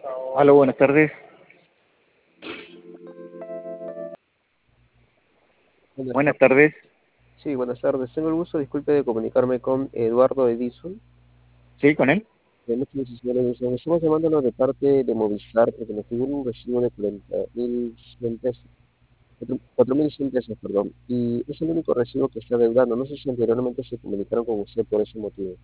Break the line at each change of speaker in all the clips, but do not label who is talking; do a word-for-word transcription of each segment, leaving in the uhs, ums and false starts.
Aló, buenas tardes.
Buenas
Buenas
tardes.
tardes.
Sí, buenas tardes. Tengo el gusto, disculpe, de comunicarme con Eduardo Edison.
¿Sí, con él?
De muchas gracias, señor Edison. Estamos llamándolo de parte de Movistar porque nos figura un recibo de cuarenta mil cien pesos, cuatro mil cien pesos, perdón. Y es el único recibo que está deudando. No sé si anteriormente se comunicaron con usted por ese motivo.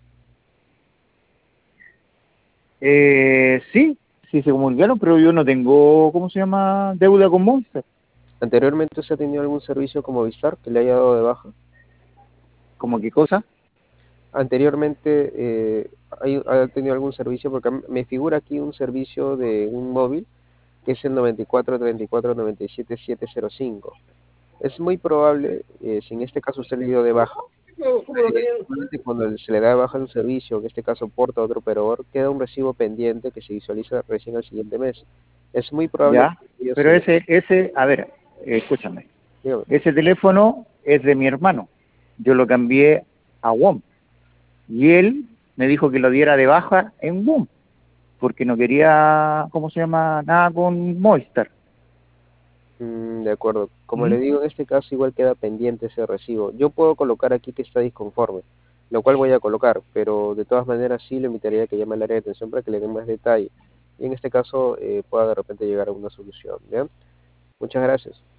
Eh, sí, sí se comunicaron, pero yo no tengo, ¿cómo se llama? Deuda con Monster.
¿Anteriormente usted ha tenido algún servicio con Movistar que le haya dado de baja?
¿Cómo qué cosa?
Anteriormente eh, hay- ha tenido algún servicio, porque a mí me figura aquí un servicio de un móvil que es el noventa y cuatro treinta y cuatro noventa y siete setecientos cinco. Es muy probable, eh, si en este caso usted le dio de baja, eh, normalmente cuando se le da de baja un servicio, en este caso porta a otro operador, queda un recibo pendiente que se visualiza recién al siguiente mes. Es muy probable
Ya.
que ellos
Pero
se le...
ese, ese, a ver, eh, escúchame.
Dígame.
Ese teléfono es de mi hermano. Yo lo cambié a WOM. Y él me dijo que lo diera de baja en WOM, porque no quería, ¿cómo se llama? Nada con Movistar.
Mm, de acuerdo. Como le
¿Mm?
digo, en este caso igual queda pendiente ese recibo. Yo puedo colocar aquí que está disconforme, lo cual voy a colocar, pero de todas maneras sí le invitaría a que llame al área de atención para que le den más detalle. Y en este caso eh, pueda de repente llegar a una solución. ¿Bien? Muchas gracias.